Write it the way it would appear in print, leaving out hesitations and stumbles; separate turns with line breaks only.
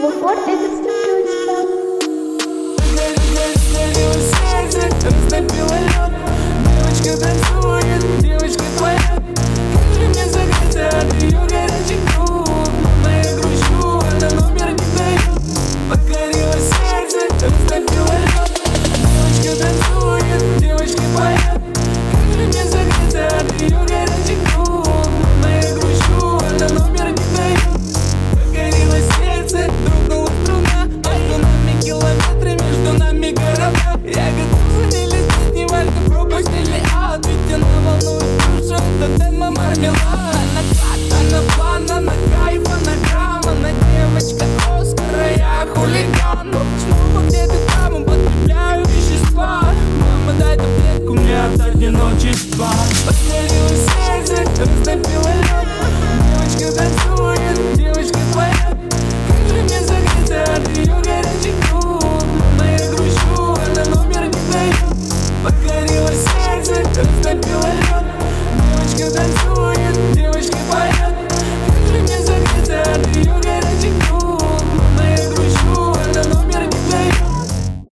Вот этот смотрю у тебя.
Загорелось сердце, растопило лед. Девочка танцует, девочка твоя. Как же мне закрыться от ее горячих рук? Но я грущу, она номер не дает. Покорилось сердце, растопило лед. Девочка танцует, девочка твоя. Как же мне закрыться от ее горячих рук? Но я грущу, она номер не дает. Покорилось сердце, дрогнула струна. Между нами километры, между нами города. Я готов за ней лететь, не важно, пропасть или ад. Ведь она волнует душу, это тема мармелад. Она кат, она план, она кайф, она грамм. Она девочка Оскара, я хулиган. Снова где-то там употребляю вещества. Мама, дай таблетку мне от одиночества.